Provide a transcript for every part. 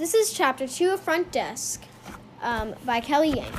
This is Chapter 2 of Front Desk by Kelly Yang.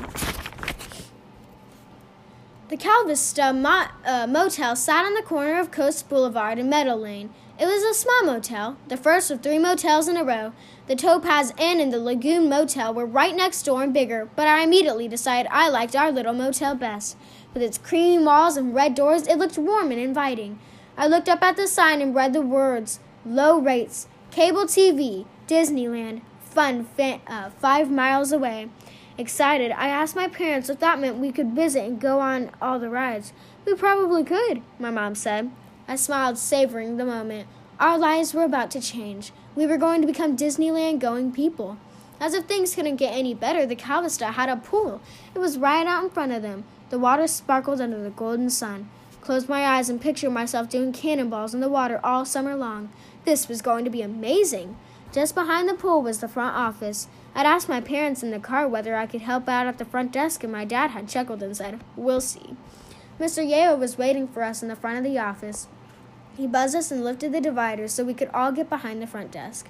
The Calvista Motel sat on the corner of Coast Boulevard and Meadow Lane. It was a small motel, the first of 3 motels in a row. The Topaz Inn and the Lagoon Motel were right next door and bigger, but I immediately decided I liked our little motel best. With its creamy walls and red doors, it looked warm and inviting. I looked up at the sign and read the words, low rates, cable TV, Disneyland, fun 5 miles away. Excited, I asked my parents if that meant we could visit and go on all the rides. We probably could, my mom said. I smiled, savoring the moment. Our lives were about to change. We were going to become Disneyland-going people. As if things couldn't get any better, the Calvista had a pool. It was right out in front of them. The water sparkled under the golden sun. Closed my eyes and pictured myself doing cannonballs in the water all summer long. This was going to be amazing. Just behind the pool was the front office. I'd asked my parents in the car whether I could help out at the front desk, and my dad had chuckled and said, "We'll see." Mr. Yeo was waiting for us in the front of the office. He buzzed us and lifted the divider so we could all get behind the front desk.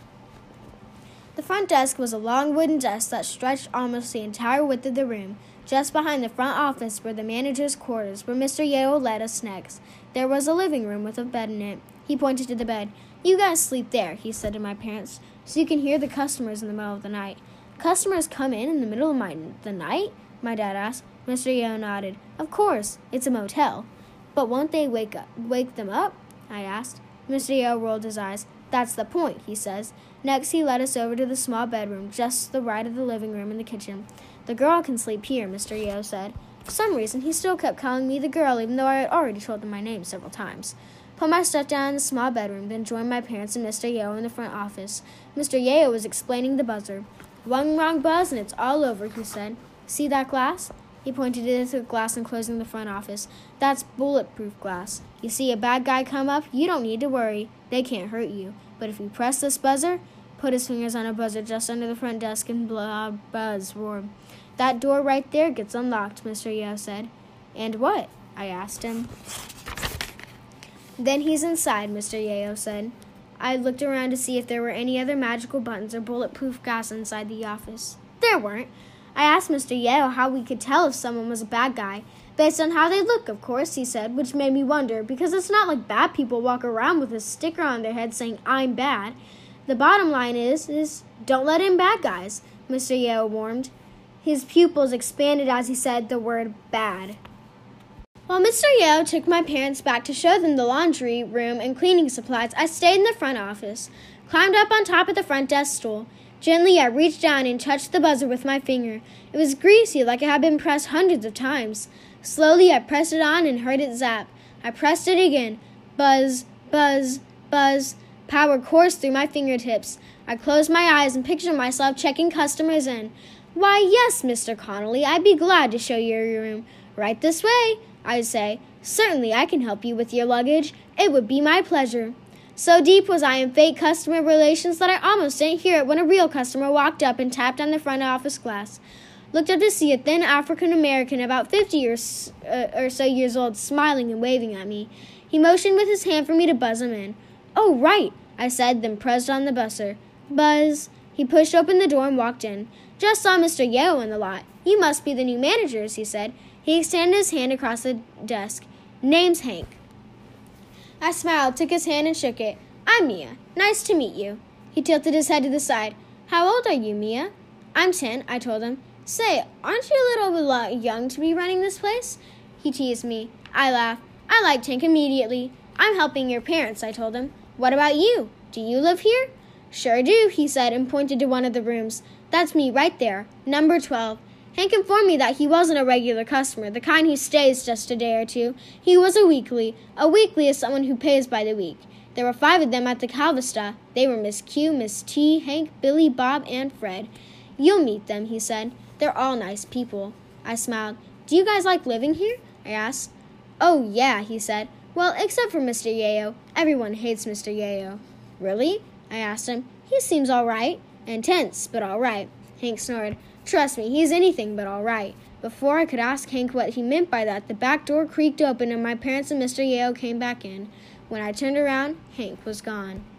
The front desk was a long wooden desk that stretched almost the entire width of the room. Just behind the front office were the manager's quarters, where Mr. Yeo led us next. There was a living room with a bed in it. He pointed to the bed. "You guys sleep there," he said to my parents, "so you can hear the customers in the middle of the night." "Customers come in the middle of the night?" my dad asked. Mr. Yeo nodded. "Of course, it's a motel." "But won't they wake them up?" I asked. Mr. Yeo rolled his eyes. "That's the point," he says. Next, he led us over to the small bedroom, just to the right of the living room and the kitchen. "The girl can sleep here," Mr. Yeo said. For some reason, he still kept calling me the girl, even though I had already told him my name several times. Put my stuff down in the small bedroom, then joined my parents and Mr. Yeo in the front office. Mr. Yeo was explaining the buzzer. "One wrong buzz and it's all over," he said. "See that glass?" He pointed to the glass enclosing the front office. "That's bulletproof glass. You see a bad guy come up, you don't need to worry. They can't hurt you. But if you press this buzzer," put his fingers on a buzzer just under the front desk and loud buzz roared. "That door right there gets unlocked," Mr. Yeo said. "And what?" I asked him. "Then he's inside," Mr. Yeo said. I looked around to see if there were any other magical buttons or bulletproof glass inside the office. There weren't. I asked Mr. Yeo how we could tell if someone was a bad guy. "Based on how they look, of course," he said, which made me wonder, because it's not like bad people walk around with a sticker on their head saying, "I'm bad." "The bottom line is don't let in bad guys," Mr. Yeo warned. His pupils expanded as he said the word bad. While Mr. Yeo took my parents back to show them the laundry room and cleaning supplies, I stayed in the front office, climbed up on top of the front desk stool. Gently, I reached down and touched the buzzer with my finger. It was greasy, like it had been pressed hundreds of times. Slowly, I pressed it on and heard it zap. I pressed it again. Buzz, buzz, buzz. Power coursed through my fingertips. I closed my eyes and pictured myself checking customers in. "Why, yes, Mr. Connolly, I'd be glad to show you your room." "Right this way," I'd say. "Certainly, I can help you with your luggage. It would be my pleasure." So deep was I in fake customer relations that I almost didn't hear it when a real customer walked up and tapped on the front office glass. Looked up to see a thin African-American about 50 or so years old smiling and waving at me. He motioned with his hand for me to buzz him in. "Oh, right," I said, then pressed on the buzzer. Buzz. He pushed open the door and walked in. "Just saw Mr. Yeo in the lot. You must be the new managers," he said. He extended his hand across the desk. "Name's Hank." I smiled, took his hand and shook it. "I'm Mia. Nice to meet you." He tilted his head to the side. "How old are you, Mia?" "I'm 10, I told him. "Say, aren't you a little young to be running this place?" He teased me. I laughed. I liked Hank immediately. "I'm helping your parents," I told him. "What about you? Do you live here?" "Sure do," he said, and pointed to one of the rooms. "That's me right there, number 12. Hank informed me that he wasn't a regular customer, the kind who stays just a day or two. He was a weekly. A weekly is someone who pays by the week. There were 5 of them at the Calvista. They were Miss Q, Miss T, Hank, Billy, Bob, and Fred. "You'll meet them," he said. "They're all nice people." I smiled. "Do you guys like living here?" I asked. "Oh, yeah," he said. "Well, except for Mr. Yeo. Everyone hates Mr. Yeo." "Really?" I asked him. "He seems all right. Intense, but all right." Hank snored. "Trust me, he's anything but all right." Before I could ask Hank what he meant by that, the back door creaked open and my parents and Mr. Yeo came back in. When I turned around, Hank was gone.